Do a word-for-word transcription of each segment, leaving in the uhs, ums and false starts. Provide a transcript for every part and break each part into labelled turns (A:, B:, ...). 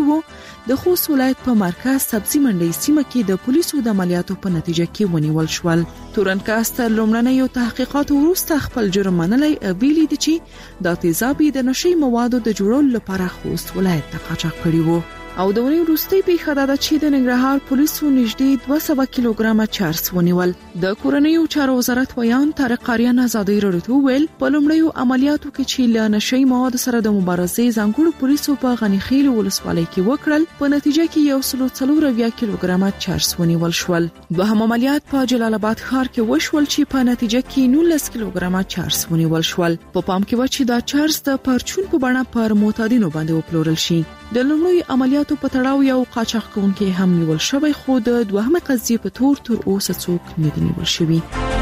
A: وو، د خوست ولایت په مرکز سبزی منډي سیمه کې د پولیسو د عملیاتو په نتیجه کې ونیول شول. تورنکاست لومړنیو تحقیقاتو وروسته خپل جرم منلی ویلي دي چې د تیزابي د نشي موادو د جوړولو لپاره خوست ولایت ته قاچاق کړي وو. او د ونې وروستي پیښه دا ده چې د ننګرهار پولیسو نږدې دوه سوه کیلوګرامه چرس ونیول. د کورنیو چارو وزارت ویان طارق قاریان ازادي راډیو ویل په لومړیو عملیاتو کې چې له نشي موادو سره د مبارزې ځانګړو پولیسو په غنیخیل ولسوالۍ کې وکړل، په نتیجه کې یو سل څلور اویا کیلوګرامه چرس ونیول شول. دوهم عملیات په جلال آباد ښار کې وشول چې په نتیجه کې نولس کیلوګرامه چرس ونیول شول. په پام کې و چې دا چرس د پرچون په بڼه پر معتادینو باندې وپلورل شي. د لومړیو عملیاتو په تړاو یو قاچاق کوونکی هم نیول شوی، خو د دوهمه قضیې په تور تر اوسه څوک نه دي نیول شوي.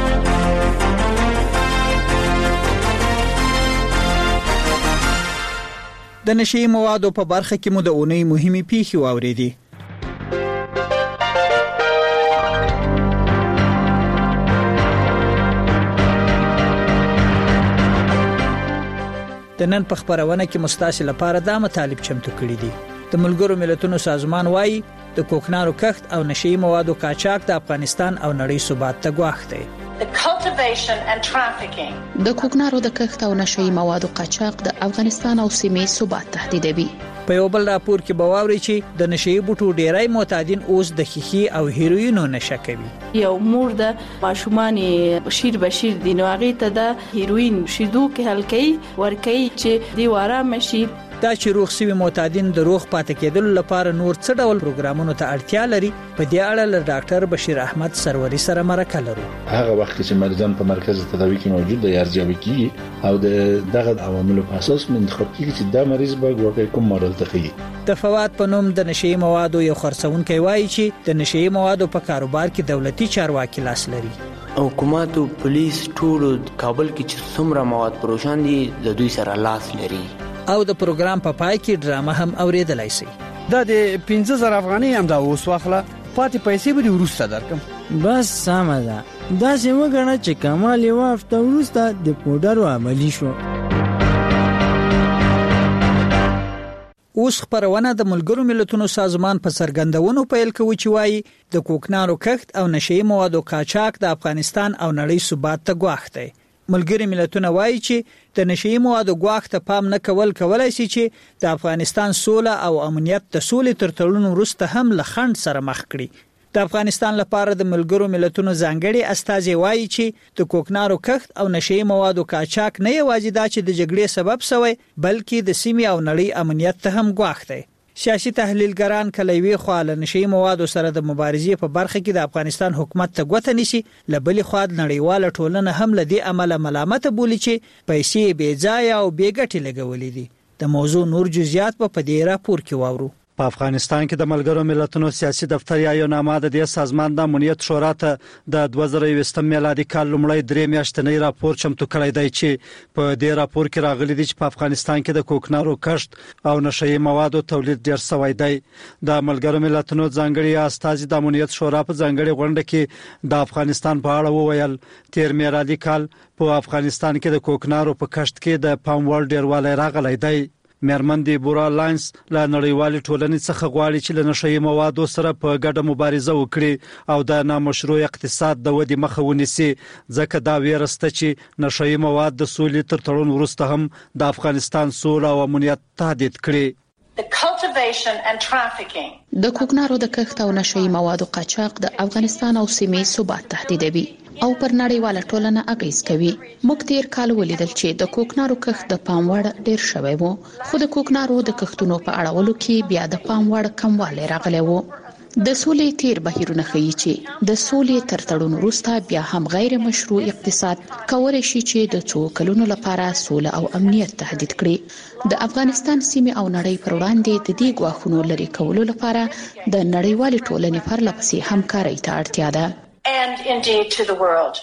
B: د نشي موادو په برخه کې مو د اونۍ مهمه پیښې واوریدي. د نن په خبرونه کې مستاسل لپاره د مطالب چمتو کړی دي. د ملګرو ملتونو سازمان وايي د کوکنارو کښت او نشي موادو قاچاق د افغانستان او نړۍ ثبات ته ګواښ دی.
C: د کوکنارو د کښت او نشي موادو قاچاق د افغانستان او سیمې ثبات تهدیدوي.
B: په یو بل راپور کې بواوري چې د نشي بوټو ډیرای معتادین اوس د خيخي او هیروینو نشه کوي.
D: یو مور د ماشومان شیر بشیر دی نو هغه ته د هیروین شیدو کې هلکې ورکې چې دی واره مشي.
B: دا چې روغ سوي معتادین د روغ پاتې کېدل لپاره نور څه ډول پروګرامونو ته اړتیا لري، په دې اړه له ډاکټر بشیر احمد سروري سره مرکه لرو.
E: هغه وخت چې مریضان په مرکز تداوی کې موجود دي ارزیابي کیږي او د دغه عواملو په اساس منتخب کیږي چې دا مریض به ورته کوم ماډل ته کیږي.
B: د فواد په نوم د نشي موادو یو خرڅونکی وایي چې د نشي موادو په کاروبار کې دولتي چارواکي لاس لري.
F: حکومت او پولیس ټول کابل کې چې څومره مواد پروشان دي د دوی سره لاس لري.
B: او د پروګرام په پای کې ډرامه هم اوریدلای شي.
G: دا د پنځه زره افغانۍ هم دا اوس واخله، پاتې پیسې به ورسته درکم.
H: بس سمه ده، دا چې وګڼه چې کمال یو هفته ورسته د پودرو عملی شو.
B: اوس خبرونه د ملګرو ملتونو سازمان په سرګندونو پیل کوي چې وایي د کوکنارو کښت او نشي موادو قاچاق د افغانستان او نړۍ ثبات ته ګواښ دی. ملګری ملتونه وایي چې د نشي موادو ګواښ ته پام نه کول کولای شي چې د افغانستان سوله او امنیت د سولې تر تړون وروسته هم له خنډ سره مخ کړي. د افغانستان لپاره د ملګرو ملتونو ځانګړي استازي وایي چې د کوکنارو کښت او نشي موادو قاچاق نه یوازې دا چې د جګړې سبب شوی، بلکې د سیمې او نړۍ امنیت ته هم ګواښ دی. سیاسي تحلیلګران کلوي خو له نشي موادو سره د مبارزې په برخه کې د افغانستان حکومت ته ګوته نشي، لبلې خو د نړیواله ټولنه هم لدی عمله ملامت بولی چې پیسې بې ځای او بې ګټې لګولې دي. د موضوع نور جزئیات په دې راپور کې واورو.
I: په افغانستان کې د ملګرو ملتونو سیاسي دفتر یا یو نامه د دې سازمان د امنیت شورا ته د دوه زره یوولسم میلادي کال لومړی درې میاشتنی راپور چمتو کړی دی چې په دې راپور کې راغلي دي چې په افغانستان کې د کوکنارو کښت او نشئی موادو تولید ډیر شوی دی. د ملګرو ملتونو ځانګړي استازي د امنیت شورا په ځانګړي غونډه کې د افغانستان په اړه وویل تیر میلادي کال په افغانستان کې د کوکنارو په کښت کې د پام وړ ډیروالی راغلی دی. میرمن دی بورا لاینس له نړیوالې ټولنې څخه غواړي چې له نشئی موادو سره په ګډه مبارزه وکړي او د نامشروع اقتصاد د ودې مخه ونیسي، ځکه دا ویرسته چې نشئی مواد د سولې تر تړون وروسته هم د افغانستان سوله او امنیت تهدید کړي.
C: د کوکنارو د کښت او نشئی موادو قاچاق د افغانستان او سیمې ثبات تهدیدوي او پر نړیواله ټولنه اغیز کوي. موږ تیر کال ولیدل چې د کوکنارو کښت د پام وړ ډیر شوی وو، خو د کوکنارو د کښتونو په اړولو کې بیا د پام وړ کموالی راغلی وو. د سولې تیر بهیرونه ښیي چې د سولې تر تړون وروسته بیا هم غیر مشروع اقتصاد کولای شي چې د څو کلونو لپاره سوله او امنیت تهدید کړي. د افغانستان سیمې او نړۍ پر وړاندې د دې ګواښونو لرې کولو لپاره د نړیوالې ټولنې پرله پسې همکارۍ ته اړتیا ده.
J: And indeed to the world.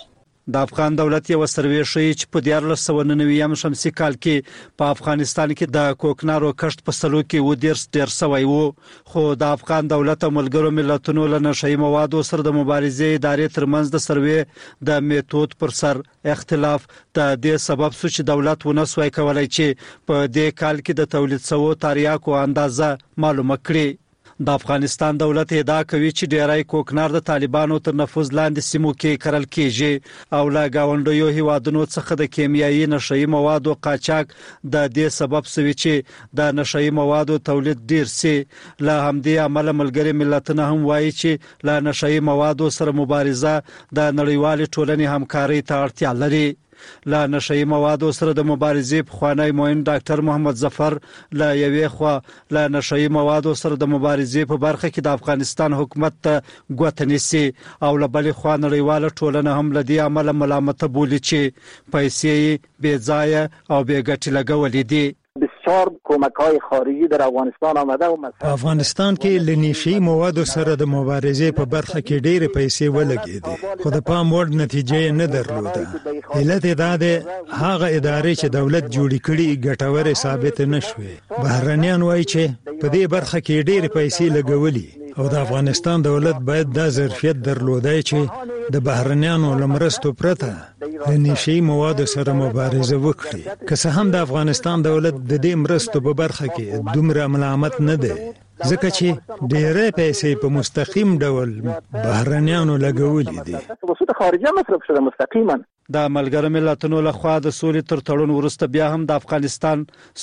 I: د افغان دولت یو سروې ښیي چې په دیارلس سوه نهه نوي شمسي کال کې په افغانستان کې د کوکنارو کښت په سلو کې و ډیر ډیر سوی وو، خو د افغان دولت او ملګرو ملتونو له نشئی موادو سره د مبارزې ادارې ترمنځ د سروې د میتود پر سر اختلاف د دې سبب شو چې دولت ونه سوی کولای چې په دې کال کې د تولید سوو تریاکو اندازه معلومه کړي. د افغانستان دولت ادعا کوي چې ډیری کوکنار د طالبانو تر نفوذ لاندې سیمو کې کرل کیږي او له گاونډیو هیوادونو څخه د کیمیاوي نشئی موادو قاچاق د دې سبب شوی چې د نشئی موادو تولید ډیر سي. له همدې عمله ملګري ملتونه هم وایي چې له نشئی موادو سره مبارزه د نړیوال ټولنې همکاري ته اړتیا لري. له نشئی موادو سره د مبارزې په خوانی موین ډاکټر محمد ظفر له یوې خوا له نشئی موادو سره د مبارزې په برخه کې د افغانستان حکومت ته ګوته نیسي او له بلې خوا نړیواله ټولنه هم له دې عمله ملامته بولي چې پیسې بې ځایه او بې ګټې لګولې دي.
J: بسیار کمک‌های خارجی در افغانستان آمده و مثلا
K: افغانستان کې لنیشي موادو سره د مبارزې په برخه کې ډېرې پیسې ولګېدې، خو د پام وړ نتیجه نه درلوده. علت دا ده هغه ادارې چې دولت جوړې کړي ګټورې ثابت نه شوې. بهرنیان وایي چې په دې برخه کې ډېرې پیسې لګولې او د افغانستان دولت باید دا ظرفیت درلودای چې د بهرنیانو لمرستو پرته د نشئی موادو سره مبارزه وکړي. که څه هم د افغانستان دولت د دې مرستو په برخه کې دومره ملامت نه دی، ځکه چې ډېرې پیسې په مستقیم ډول بهرنیانو لګولې دي.
J: وسوسه خارجه مصرف شوه مستقیما.
I: د ملګرو ملتونو لخوا د سولې تر تړون وروسته بیا هم د افغانستان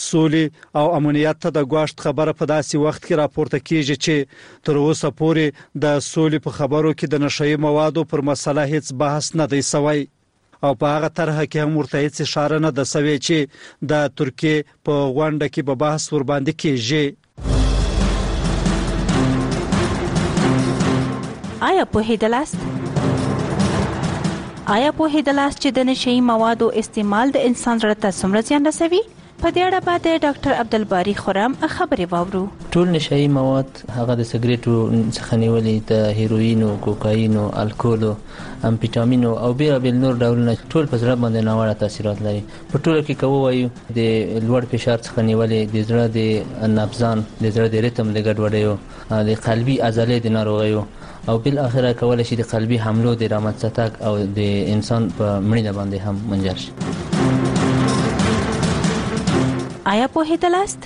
I: سولې او امنیت ته د ګواښ خبره په داسې وخت کې راپورته کیږي چې تر اوسه پورې د سولې په خبرو کې د نشئی موادو پر مسله هیڅ بحث نه دی شوی او په هغه طرح کې هم ورته هیڅ اشاره نه ده شوې چې د ترکیې په غونډه کې به بحث ور باندې کیږي.
L: آیا په هیدلاست آیا په هیدلاست چې د نشئی موادو استعمال د انسان زړه ته څومره زیان رسوي؟ په دې اړه به د ډاکټر عبدالباری خرم خبرې واورو.
F: ټول نشئی مواد هغه د سګریټو څخه نیولې د هیروینو، کوکاینو، الکولو، امفیټامینو او بیا بل نور ډولونه ټول په زړه باندې ناوړه تاثیرات لري. په ټولو کې کوو وایو د لوړ فشار څخه نیولې د زړه د نبضان، د زړه د ریتم د ګډوډیو، د قلبي عضلې د ناروغیو او بل اخره کولای شي د قلبي حملو د رامنځته تګ او د انسان په مړینه باندې هم منجر شي.
L: آیا په هیدلاست؟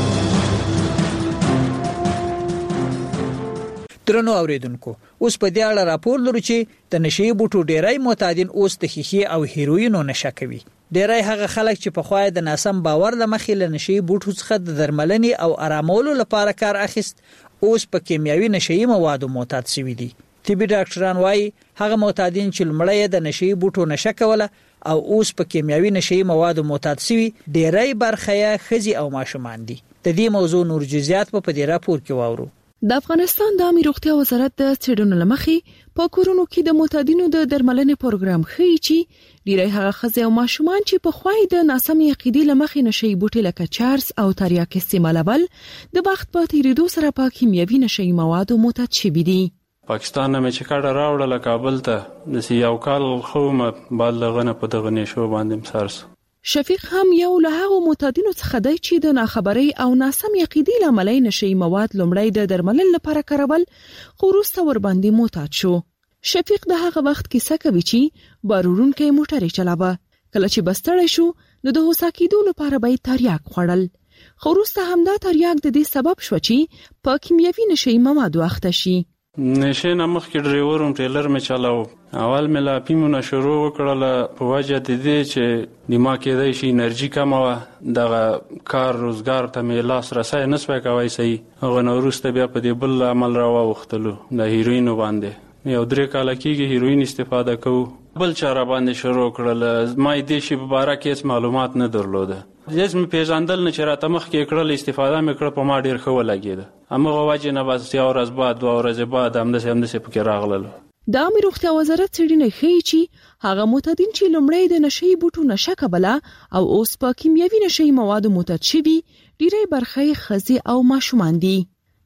B: درنو اوریدونکو، اوس په دې اړه راپور لرو چې د نشئی بوټو ډیری معتادین اوس د ښیښې او هیروینو نشه کوي. ډیری هغه خلک چې په خوای د ناسم باور له مخې له نشئی بوټو څخه د درملنې او آرامولو لپاره کار اخیست اوس په کیمیاوي نشئی موادو معتاد شوي دي. طبي ډاکټران وایي هغه معتادین چې لمړی د نشئی بوټو نشه کوله او اوس په کیمیاوي نشئی موادو معتاد شوي ډیری برخه یې ښځې او ماشومان دي. د دې موضوع نور جزئیات په دې راپور کې واورو.
A: د افغانستان د عامه روغتیا وزارت د څېړنو لمخې په کورونو کې د معتادینو د درملنې پروګرام ښیي چې ډیری هغه ښځې او ماشومان چې په خوای د ناسم عقیدې لمخې نشئی بوټي لکه چارس او تریاک استعمالول د وخت په تیریدو سره په کیمیاوي نشئی موادو معتاد شوي دي.
M: پاکستان نه چې کډه راوړله کابل ته د یو کال خو بالغنه په دغه نشو باندې مسارس.
A: شفیق هم یو له هغو معتادینو څخه دی چې د ناخبرۍ او ناسم عقیدې له امله نشئی مواد لومړی د درملنې لپاره کارول خو وروسته ور باندې معتاد شو. شفیق د هغه وخت کیسه کوي چې بارورونکې موټر چلاوه، کله چې بستړی شو نو د هوسا کېدو لپاره به تریاک خوړل، خو وروسته همدا تریاک د دې سبب شو چې په کیمیاوي نشئی موادو اخته شي.
M: نشه نه مخکې ډرایور هم ټریلر مې چلاو. اول مې لا پیمونه شروع وکړله په وجه د دې چې دماغ کېدای شي انرژي کمه وه، دغه کار روزګار ته مې لاس رسی نه سوی کوی صحیح. هغه نه وروسته بیا په دې بل عمل راواوښتلو د هیروینو باندې. یو درې کاله کېږي هیروین استفاده کوو. بل چاره باندې شروع کړله. ما یې دې شي په باره کې هېڅ معلومات نه درلوده. هېڅ مې پېژندل نه چې راته مخکې کړل، استفاده مې کړه، په ما ډېر ښه ولګېده. همغه وجې نه بس یوه ورځ بعد دوه ورځې بعد همداسې همداسې پکې راغللو.
A: د عامه روغتیا وزارت څېړنې ښیي چې هغه معتادین چې لومړی د نشئی بوټو نشه کوله او اوس په کیمیاوي نشئی موادو معتاد شوي ډیری برخه یې ښځې او ماشومان دي.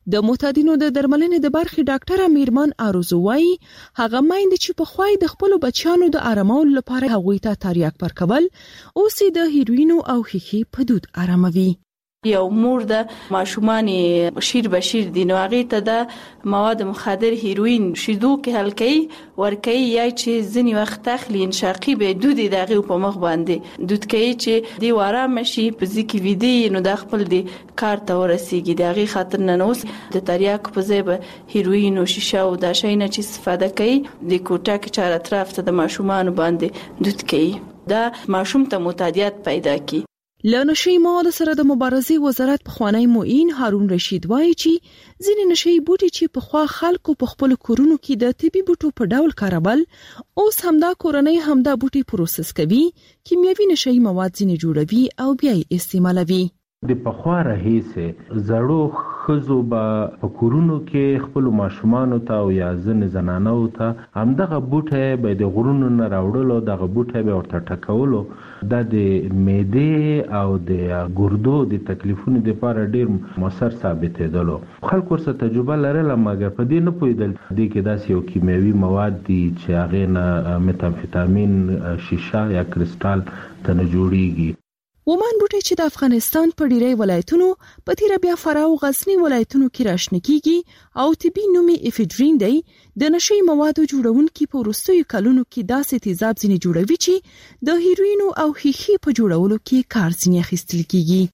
A: د معتادینو د درملنې د برخې ډاکټر میرمن آرزو وايي هغه مایند چې په خوای د خپل بچیانو د آرامولو لپاره هغوی ته تریاک ورکول اوس د هیروینو او خیخي په دود آراموي.
D: یو مور د ماشومان شیر بشیر دی نو هغه ته د مواد مخدر هیروین شیدو کې هلکې ورکې یا چې ځنی وخت تخلی انشاقي به دود دغه په مخ باندې دود کوي چې دی واره مشي په ځکه ویدي نو د خپل دی کار ته ورسیږي دغه خاطر نه اوس د تریاک په ځای به هیروین او شیشه او د شینه چې استفاده کوي د کوټه کې چار اطراف ته د ماشومان باندې دود کوي دا ماشوم ته معتادیت پیدا کوي.
A: له نشي موادو سره د مبارزې وزارت پخوانی معین هارون رشید وایي چې ځینې نشي بوټي چې په خوا خلکو په خپل کورونو کې د طبي بوټو په ډول کارول اوس همدا کورنۍ همدا بوټي پروسس کوي کیمیاوي نشي مواد ځینې جوړوي او بیا یې استعمالوي.
N: د پخوا راهیسه زړو خزو به په کورونو کې خپل ماشومان ته او یا ځن زنانو ته همدغه بوټه به د غرونو نه راوړلو دغه بوټه به ورته ټکولو د معدې او د ګردو د تکلیفونو لپاره ډیر موثر ثابتېدلو. خلکو سره تجربه لرله مګر په دې نه پوهېدل دي کې داسې یو کیمیاوي مواد دي چې هغه نه متامفیتامین شیشه یا کریسټال ته نه جوړیږي.
A: ومان بوټي چې د افغانستان په ډیری ولایتونو په تیر بیا فراه او غزنی ولایتونو کې راشنه کیږي او طبي نومي افیډرین دی د نشي موادو جوړونکي په وروستیو کلونو کې داسې تیزاب ځینې جوړوي چې د هیروینو او خیخي په جوړولو کې کار ځینې اخیستل کیږي.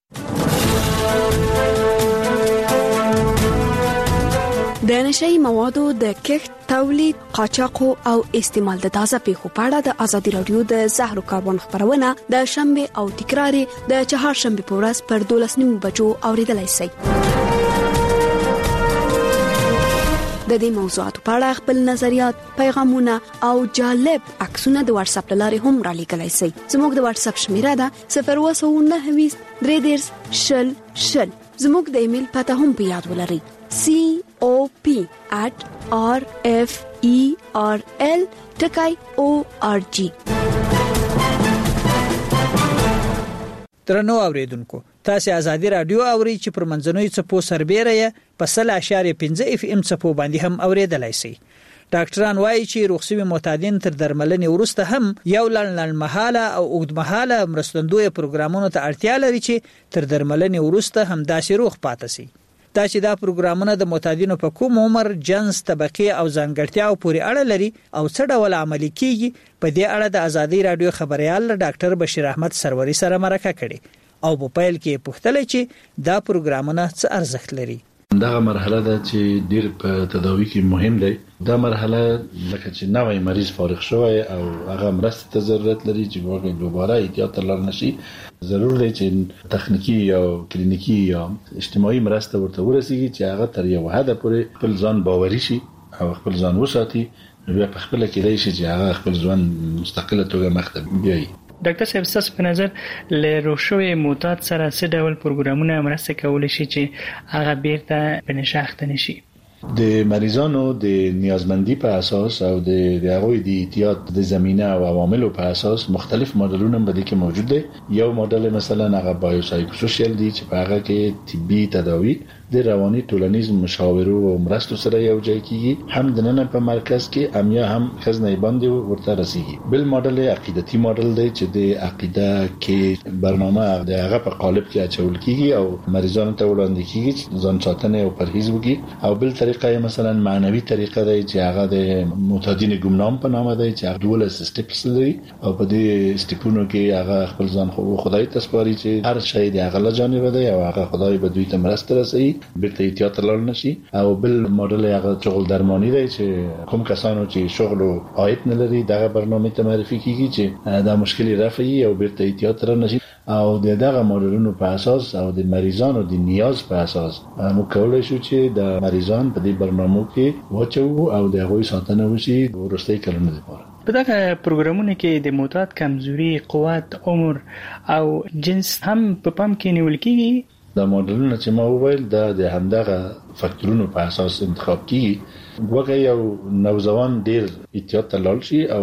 O: د نشئی موادو د کښت، تولید، قاچاق او استعمال د تازه پیښو په اړه د ازادي رادیو د زهرو کاربن خبرونه د شنبه او تکرار د چهارشنبه په ورځ پر دولس نیمو بجو اوریدلای شئ. د دې موضوعاتو په اړه خپل نظریات، پیغامونه او جالب عکسونه د واتس اپ لارې هم را لیږلای شئ. زموږ د واتس اپ شمیره ده صفر اووه نهه ویشت درې دېرش شل شل. زموږ د ایمیل پته هم په یاد ولرئ c o p at r f e r l ټکای o r g.
B: درنو اوریدونکو تاسو ازادي رادیو اوري چې پر منځنوي چپو سربېره په سل اشاریه پنځه اف ام چپو باندې هم اوریدلای شئ. ډاکټران وایي چې روغسوي معتادین تر درملنې وروسته هم یو لړ مهاله او اوږدمهاله مرستندوی پروګرامونو ته اړتیا لري چې تر درملنې وروسته هم داسې روغ پاتې شي. دا چې دا پروګرامونه د معتادینو په کوم عمر، جنس، طبقه او ځانګړتیاو پورې اړه لري او څه ډول عملي کیږي په دې اړه د ازادي رادیو خبريال ډاکټر بشیر احمد سروري سره مرکه کړې او په پیل کې پوښتل چې دا پروګرامونه څه ارزښت لري.
E: دا مرحله ده چې ډیر په تداوی کې مهم دی. دا مرحله لکه چې نوې مریض فارغ شوی او هغه مرسته ته ضرورت لري چې واقعي دوباره احتیاط ترلاسه نشي، ضرور دی چې تخنیکی یا کلینیکی یا اجتماعي مرسته ورته ورسیږي چې هغه تر یو حد پورې خپل ځان باوري شي او خپل ځان وساتي، بیا په خپل کې دی چې هغه خپل ځان مستقله توګه مخ ته بیایي.
P: ډاکټر صاحب تاسو په نظر له روشوي معتاد سره څه ډول پروګرامونه مرسته کولای شي چې هغه بیرته په نشه اخته نشي؟
E: د مریضانو د نیازمندی په اساس او د هغوی د احتیاط د زمینه او عواملو په اساس مختلف ماډلونه بده کې موجود دي. یو ماډل مثلا هغه بایوسایکوسوشل دی چې په هغه کې طبي تداوی د رواني ټولنیز مشاورو او مرستو سره یو ځای کیږي، هم د نن په مرکز کې امیا هم خزنه باندې ورته رسیږي. بل ماډل عقیدتي ماډل دی چې د عقیده کې برنامه د هغه په قالب کې اچول کیږي او مریضانو ته وړاندې کیږي ځان ساتنه او پرهیز وکړي. او بل طریقه مثلا معنوي طریقه دی چې هغه د معتادین ګمنام په نامه دی چې هغه ډول سټیپس لري او په دې سټیپونو کې هغه خپل ځان خو خدای ته سپاري چې هر شی د هغه له جانب دی او هغه خدای به دوی ته مرسته رسوي، بیرته احتیاط لاله نشي. او بل ماډل هغه شغل درمانی دی چې کوم کسانو چې شغل او عاید نه لري دغه برنامه ته معرفي کیږي چې دا مشکل رافعي او بیرته احتیاط را نشي. او دغه ماډلونو په اساس او د مریضانو د نیاز په اساس موږ کولای شو چې د مریضان په دې برنامو کې واچو او د هغوی ساتنه وشي ورسته کلونه لپاره.
P: په دغه پروګرامونو کې د معتاد کمزوري، قوت، عمر او جنس هم په پام کې نیول کیږي.
E: دا ماډلونه چې ما وویل دا د همدغه فاکتورونو په اساس انتخاب کیږي. وګورئ یو نوځوان ډیر احتیاط ته لاړ شي او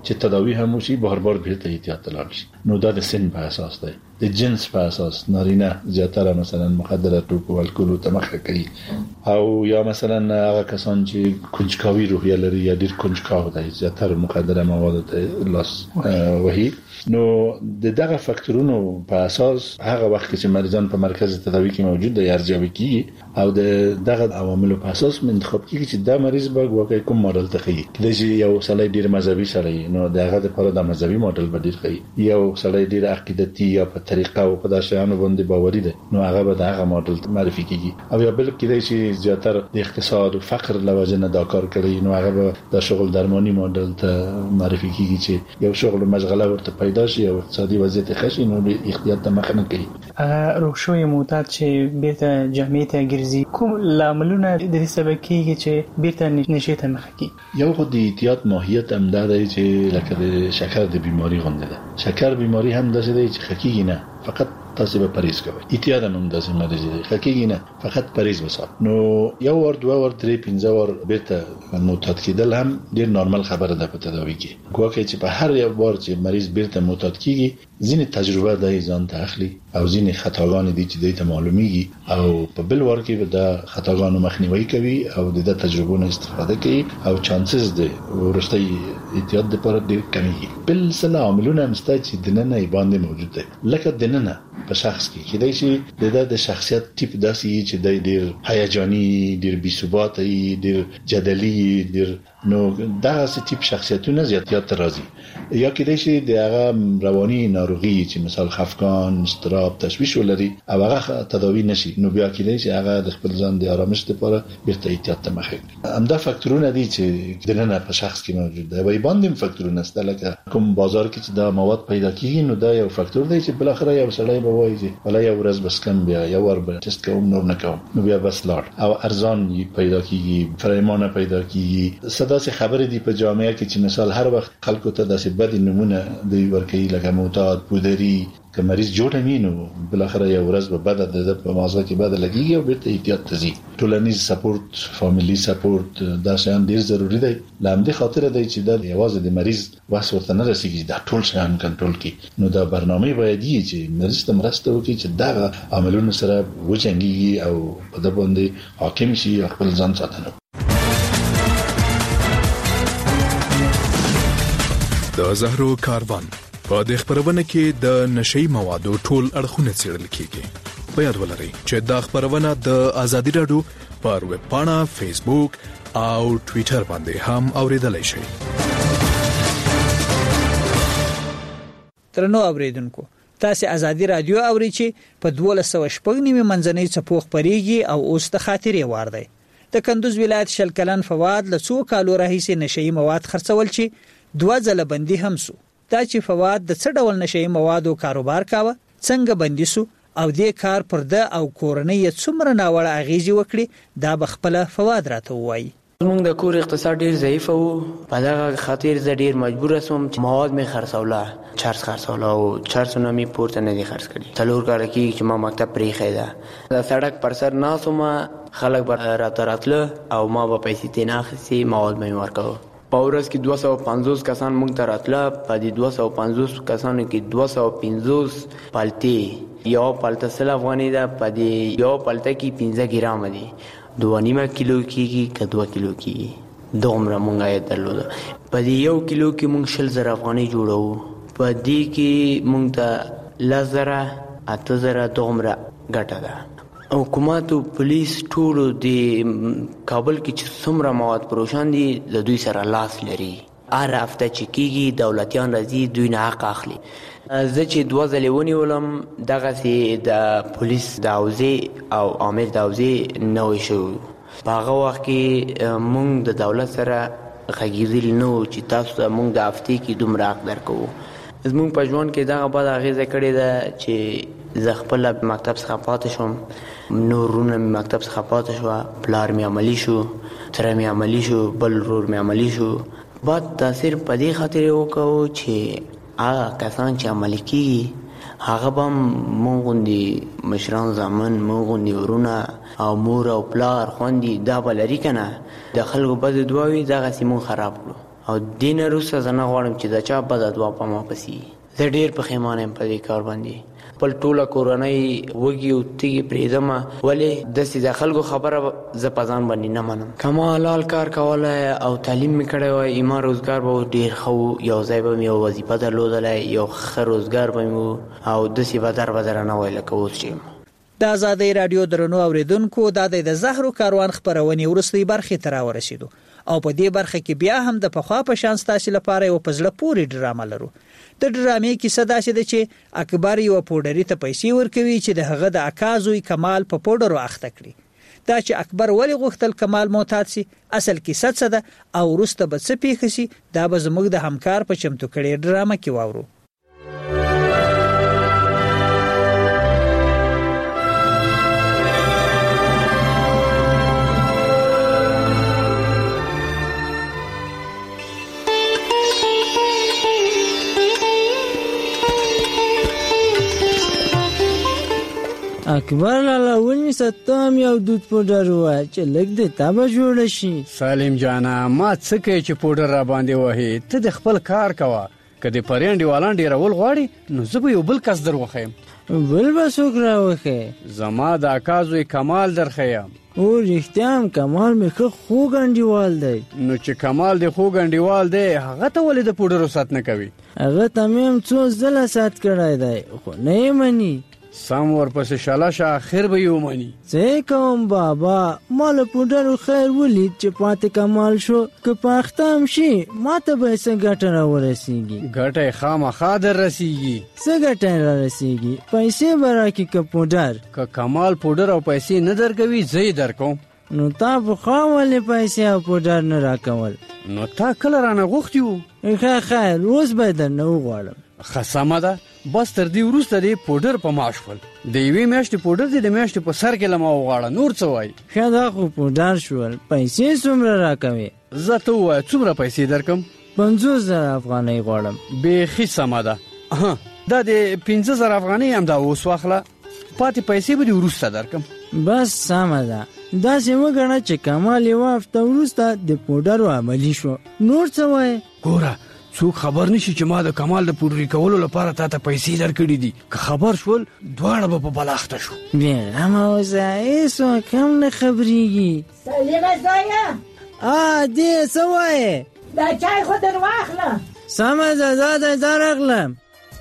E: چې تداوی هم وشي بهر بار بیرته احتیاط ته لاړ شي. نو دا د سن په اساس دی، د جنس په اساس. نارینه زیاتره مثلا مخدره توکو الکول ته مخه کوي، او یا مثلا هغه کسان چې کنجکاوي روحیه لري یا ډیر کنجکاو دي زیاتره مخدره مواد ته لاس وهي. نو د دغه فاکتورونو په اساس هغه وخت چې مریضان په مرکز تداوی کې موجود دي ارزیابي کیږي او د دغه عواملو په اساس منتخب کیږي چې دا مریض به واقعي کوم ماډل ته کوي. کله چې یو سړی ډیر مذهبي سړی نو دغه لپاره د مذهبي ماډل به ډیر کوي، یو سړی ډیر عقیدتي یا په طریقه او په داشانو باندې باوري دی نو هغه به دغه ماډل معرفي کیږي. او یا بل کله چې زیاتره د اقتصاد او فقر لوجه نه دا کار کوي نو هغه به د شغل درماني ماډل ته معرفي کیږي چې یو شغل مشغله ورته پیدا شي او اقتصادي وضعیت ښه شي نو احتیاط ته مخه نه کوي.
P: هغه روښوي معتاد چې بیرته جامعې ته ګرځي، کوم لاملونه د دې سبب کیږي چې بیرته نشي ته مخه کوي؟
E: یو خو د احتیاط ماهیت هم دا دی چې لکه د شکر د بیماری غونډه ده. شکر بیماری هم داسې دی چې خکېږي نه، فقط تاسو به پرهیز کوئ. احتیاط هم داسې مریض دی، خکېږي نه، فقط پرهیز وسات. نو یو ور دوه ور درې پنځه ور بیرته معتاد کېدل هم ډیر نورمال خبره ده په تداوی کې. ګواکې چې په هر یو بار چې مریض بیرته معتاد کیږي ځینې تجربه د ځان ته اخلي او ځینې خطاګانې دي چې دوی ته معلومیږي او په بل ور کې به د خطاګانو مخنیوي کوي او د تجربو نه استفاده کوي او چانسز دي ورستي احتیاط لپاره ډیر کمیږي. بل څه عاملونه هم شته چې دننه یې باندې موجود دي، لکه دننه په شخص کې کېدای شي د د شخصیت ټیپ داسې چې د ډیر هیجاني، ډیر بې ثباته، ډیر جدلي، ډیر نو دا سه ټیپ شخصیتونه زیاتیات راځي. یا کېدای شي د هغه رواني ناروغي چې مثال خفقان، استراب، تشویش ولري او هغه تداوی نشي نو بیا کېدای شي هغه د خپل ځان د آرامش لپاره بیرته احتیاط ته مخه کوي. همدا فاکتورونه دي چې دننه په شخص کې موجود دي. وای باندې فاکتورونه ست لکه کوم بازار کې چې دا مواد پیدا کیږي نو دا یو فاکتور دی چې بل اخر یو سړی به وایي چې ولا یو ورځ بس کم بیا یو ور به ټیسټ کوم نور نه کوم نو بیا بس لاړ او ارزان پیدا کیږي، فرایمانه پیدا کیږي. صدا سي خبرې دي په جامعه کې چې مثال هر وخت خلکو ته داسې بد نمونه دی ورکوي لکه معتاد، پودري، که مریض جوړ مینو بل اخر یو ورځ به بد د په مازه کې بد لګيږي او بیرته احتیاط تزي. ټولنیز سپورټ، فاميلي سپورټ دا شان ډیر ضروری دی. لامدې خاطر دی چې دا یوازې د مریض واس ورته نه رسیږي، دا ټول شان کنټرول کی. نو دا برنامه باید دی چې مریض ته مرسته وکړي چې دا عملونه سره وجنګي او په د باندې حاکم شي خپل ځان ساتنه.
Q: د زهرو کاروان په د خبرونه کې د نشئی موادو ټول اړخونه څېړل کیږي. په یاد ولرئ چې دا خبرونه د ازادي رادیو پر ویب پاڼه، فیسبوک او ټوئیټر باندې هم اوریدلای شئ.
B: ترنو اوریدونکو، تاسو ازادي رادیو اورئ چې په دولس سوه شپږ نیمه منځنۍ څپو خبريږي او اوس د خاطرې وار دی. د کندوز ولایت شل کلن فواد له څو کالو راهیسې نشئی مواد خرڅول چې دوه ځله بندي هم سو. دا چې فواد د څه ډول نشئی موادو کاروبار کاوه، څنګه بندي سو او دې کار پر د او کورنۍ څومره ناوړه اغیزې وکړي دا بخپله فواد راته وایي.
R: زمونږ د کور اقتصاد ډیر ضعیف وو، په دغه خاطر زه ډیر مجبور شوم چې مواد می خرڅوله، چارج خرڅوله او چارجونه می پورته نه دي خرڅ کړي. څلور کال کې چې ما مکتب پریښی ده، د سړک پر سر ناسوم، خلک به راته راتله او ما به پیسې ترې اخیستې، مواد به مې ورکاوه. په ورځ کې دوه سوه پنځوس کسان موږ ته راتله. په دې دوه سوه پنځوس کسانو کې دوه سوه پنځوس پالتې، یو پالته سل افغانۍ ده، په دې یو پالته کې پنځه ګرامه دي، دوه نیمه کیلو کېږي که دوه کیلو کېږي، دومره موږ عاید درلوده. په دې یو کیلو کې موږ شل زره افغانۍ جوړوو، په دې کې موږ ته لس زره اته زره دومره ګټه ده. حکومت او پولیس ټول د کابل کې چې څومره مواد پروشان دي د دوی سره لاس لري. هر هفته چې کېږي دولتیان راځي دوی نه حق اخلي. زه چې دوه ځلې ونیولم دغسې د پولیس د حوزې او عامر د حوزې نوی شوی. په هغه وخت کې موږ د دولت سره غږېدلي نه وو چې تاسو ته موږ د هفتې کې دومره حق درکوو. زموږ په ژوند کې دغه بده اغېزه کړې ده چې زه خپله مکتب څخه پاتې شوم، نور وروڼه مې مکتب څخه پاتې شوه، پلار مې عملي شو، تره مې عملي شو، بل ورور مې عملي شو. بد تاثیر په دې خاطر یې وکړو چې هغه کسان چې عملي کېږي هغه به هم موږ غوندې مشران زامن، موږ غوندې ورونه او مور او پلار خوندې دا به لري که نه، د خلکو بدې دعاوې دغسې موږ خراب کړو او دین روسه زنه غواړم چې د چا بد دعا په ما پسی زه ډیر پښیمانه یم په دې کار باندې خپل ټوله کورنۍ وږي او تیږې پرېږدمه ولې داسې د خلکو خبره زه په ځان باندې نه منم که ما حلال کار کولی او تعلیم مې کړی وای ایما روزګار به ډېر ښه و یو ځای به مې یو وظیفه درلودلی یو ښه روزګار به مې و او داسې بدر بدره نه وای لکه اوس چې یم.
B: د آزادۍ راډیو درنو اوریدونکو دا د زهرو کاروان خپرونې وروستۍ برخې ته راورسېدو او په دې برخه کې بیا هم د پخوا په شان ستاسو لپاره یو په زړه پورې ډرامه لرو. د ډرامې کیسه داسې ده چې اکبر یو پوډري ته پیسې ورکوي چې د هغه د اکا زوی کمال په پوډرو اخته کړي. دا چې اکبر ولې غوښتل کمال معتاد سي اصل کیسه څه ده او وروسته به څه پیښ شي دا به زموږ د همکار په چمتو کړي ډرامه کې واورو.
H: اکبر لالا ونی ستام یو دود پودر وای چې لګ دې تابه جوړ شي.
G: سالم جانا ما څه کوي چې پودر را باندې وهي ته د خپل کار کوه کدی پرېنډي والان ډیر ول غواړي نو زه به یو بل کس دروخم.
H: بل به څوک راوخه؟
G: زما د اکازوی کمال درخیم.
H: او رښتیا کمال مې خو ګنډیوال دی.
G: نو چې کمال دی خو ګنډیوال دی هغه ته ولې د پودر سات نه کوي؟
H: هغه تمام څو ځله سات کړای دی خو نه مني.
G: سم ورپسې شالاشه اخر به یو مني.
H: څه کوم بابا مال پودر خیر ولید چې پاتې کمال شو که پاختم شي ماته به څه ګټه را ورسیږي.
G: ګټه خامخا در رسیږي.
H: څه ګټه را رسیږي؟ پیسې براکې که پودر
G: که کمال پودر او پیسې نه درکوي زه یې درکوم.
H: نو تا پخوا ولې پیسې او پودر نه راکول؟
G: نو تا کله رانه غوښتي وو؟
H: ښه خیر اوس به درنه وغواړم.
G: ښه سمه ده بس تر دې وروسته دې پودر په ما شول. د یوې میاشتې پودر دې د میاشتې په سر کې له ما وغواړه نور څه وایي؟
H: ښه دا خو پودر شول پیسې څومره راکوې؟
G: زه ته ووایه څومره پیسې درکم؟
H: پنځوس زره افغانۍ غواړم.
G: بیخي سمه ده. دا د پنځه زره افغانۍ هم دا اوس واخله پاتې پیسې به دې وروسته درکم.
H: بس سمه ده داسې وګڼه چې کمال یوه هفته وروسته د پودرو عملي شو. نور څه وایې؟
G: ګوره څوک خبر نشي چې ما د کمال د پودري کولو لپاره تا ته پیسې درکړې دي. که خبر شول دواړه به په بلاخته شو.
H: بېغمه اوسه هېڅوک هم نه خبرېږي.
S: سلیمه زویه
H: آ دې څه وایې؟
S: دا چای خو در واخله.
H: سمه ده دا دی دا راغلم.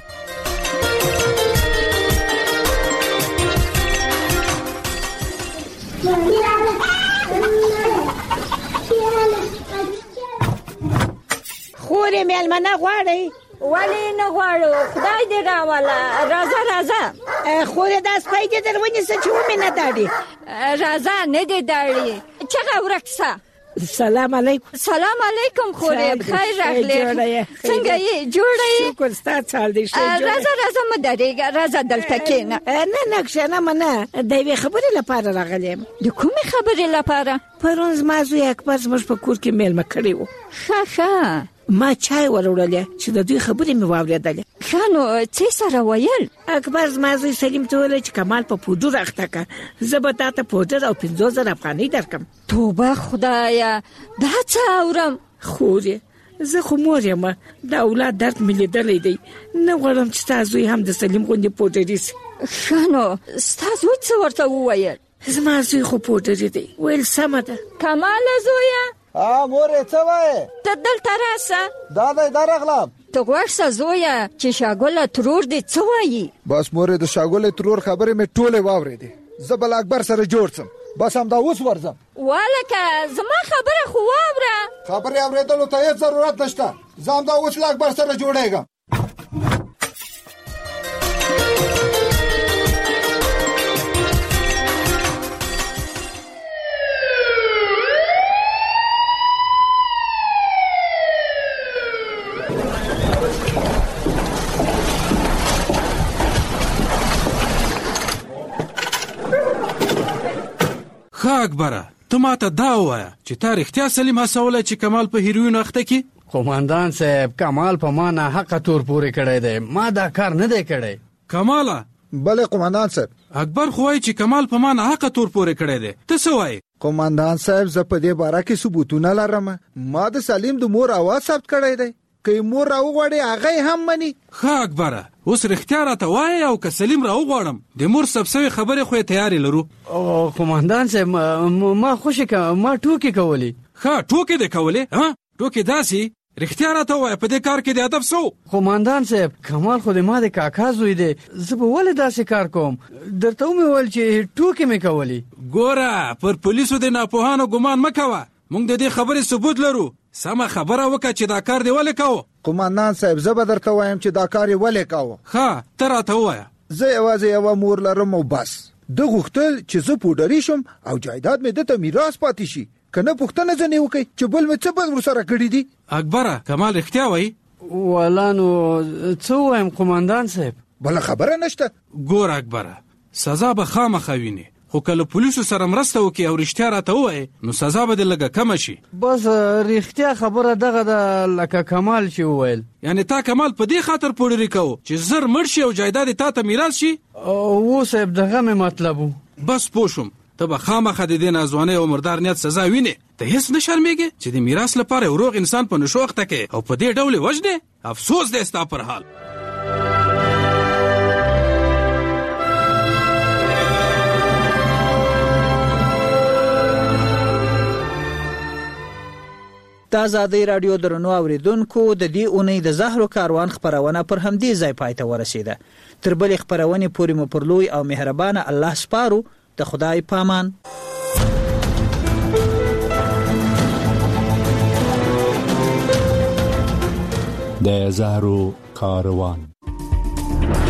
S: خورې مېلمنه غواړئ؟
T: ولې نه غواړو خدای دې راوله. راځه راځه
S: خورې دا سپی دې در ونیسه چې ومې نه داړي.
T: راځه نه دې داړي چغه ورک شه.
S: سلام علیکم.
T: سلام علیکم خورې خیر راغلی. څنګه یې جوړه یې؟
S: شکر ستا چال دې ښه جوړه.
T: راځه راځه مه درېږه راځه دلته کښېنه.
S: نه نه کښېنم نه د یوې خبرې لپاره راغلی یم.
T: د کومې خبرې لپاره؟
S: پرون زما زوی اکبر زموږ په کور کې میلمه کړی و.
T: ښه ښه
S: ما چای وروړلې چې د دوی خبرې مې واورېدلې.
T: ښه نو څه سره ویل؟
S: اکبر زما زوی سلیم ته وویل چې کمال په پودر اخته که زه به تا ته پودر او پنځوس زره افغانۍ درکړم.
T: توبه خدایه دا څه اورم؟
S: خورې زه خو مور یم د اولاد درد مې لیدلی دی نه غواړم چې ستا زوی هم د سلیم غوندې پودري سي.
T: ښه نو ستا زوی څه ورته وویل؟
S: زما زوی خو پودري دی ویل سمه ده.
T: کماله زویه
U: ها مورې څه وایې؟
T: ته دلته راسه.
U: دا دی دا راغلم.
T: ته غوږ شه زویه چې شاګله ترور دې څه وایي؟
U: بس مورې د شاګلې ترور خبرې مې ټولې واورېدې. زه به له اکبر سره جوړ سم بس همدا اوس ورځم.
T: والکه زما خبره خو واوره.
U: خبرې اورېدلو ته هېڅ ضرورت نشته. زه همدا اوس له اکبر سره جوړېږم.
V: ښه اکبره ته ماته دا ووایه چې تا رښتیا سلیم هڅولی چې کمال په هیروینو اخته کړي؟
G: قومندان صاحب کمال په ما نه حقه تور پورې کړی دی. ما دا کار نه دی کړی.
V: کماله؟
U: بله قومندان صاحب.
V: اکبر خو وایي چې کمال په ما نه حقه تور پورې کړی دی. ته څه وایې؟
U: قومندان صاحب زه په دې باره کې ثبوتونه لرم. ما د سلیم د مور اواز ثبت کړی دی. که مور راوغواړي هغه هم مني.
V: ښه اکبره اوس رښتیا راته وایې او که سلیم راوغواړم د مور ثبت شوې خبرې خو یې تیارې لرو.
G: او قومندان صاحب ما خوشې ما ټوکې کولې.
V: ښه ټوکې دې کولې ها ټوکې داسې رښتیا راته وایه په دې کار کې د ادب سو.
G: قومندان صاحب کمال خو د ما د کاکا زوی دی زه به ولې داسې کار کوم درته ومې ویل چې ټوکې مې کولې.
V: ګوره پر پولیسو د ناپوهانو ګمان مه کوه موږ د دې خبرې ثبوت لرو. سمه خبره وکړه چې دا کار دی ولې کوو.
U: قومندان صاحب زه به درته وایم چې دا کار یې ولې کوو.
V: ښه ته راته ووایه.
U: زه یوازې یوه مور لرم او بس. ده غوښتل چې زه پوډري شم او جایداد مې دته میراث پاتې شي. که نه پوښتنه ځنې وکړئ چې بل مې څه بد ورسره کړي دي.
V: اکبره کمال رښتیا وایي.
G: والا نو څه ووایم قومندان صاحب.
U: بله خبره نشته.
V: ګوره اکبره سزا به خامخا وینې خو که له پولیسو سره مرسته وکړي او رښتیا راته ووایې نو سزا به دې لږه کمه شي.
G: بس رښتیا خبره دغه ده لکه کمال چې وویل.
V: یعنې تا کمال په دې خاطر پوډري کوو چې زر مړ شي او جایداد تا ته میراث شي.
G: او صاحب دغه مې مطلب و.
V: بس پوه شوم ته به خامخا د دې ناځوانۍ او مردار نیت سزا وینې. ته هیڅ نه شرمېږې چې د میراث لپاره یو روغ انسان په نشو اخته کې او په دې ډول وژنې. افسوس دی ستا پر حال.
B: د ازادۍ راډیو درنو اوریدونکو د دې اونۍ د زهرو کاروان خبرونه پر همدې ځای پای ته ورسیده. تر بلې خبرونې پورې مو پر لوی او مهربانه الله سپارو. د خدای پامان.
C: د زهرو کاروان.